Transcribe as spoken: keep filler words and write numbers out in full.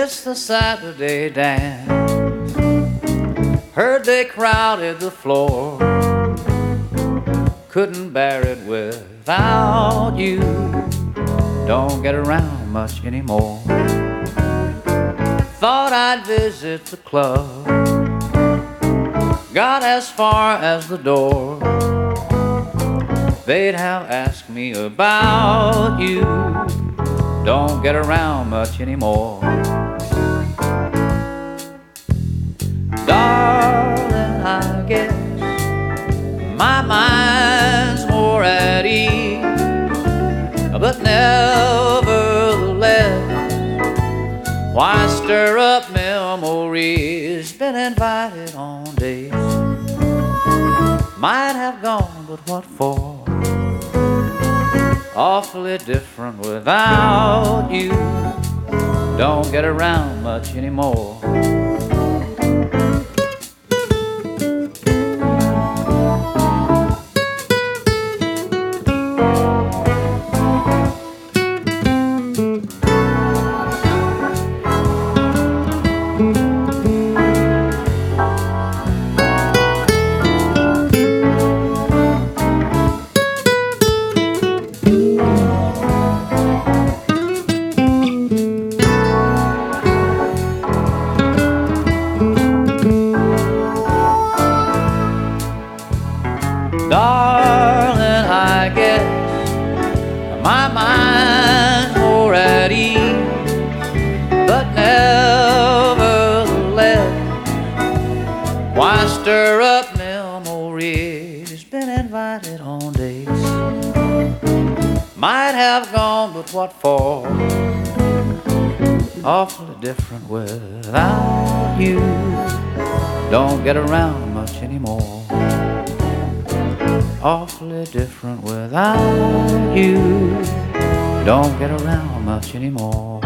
Missed the Saturday dance. Heard they crowded the floor. Couldn't bear it without you. Don't get around much anymore. Thought I'd visit the club. Got as far as the door. They'd have asked me about you. Don't get around much anymore. Darling, I guess my mind's more at ease, but nevertheless, why stir up memories? Been invited on dates, might have gone, but what for? Awfully different without you. Don't get around much anymore. Darling, I guess my mind's more at ease, but nevertheless, why stir up memories? Been invited on dates, might have gone, but what for? Awfully different without you. Don't get around much anymore. Awfully different without you. Don't get around much anymore.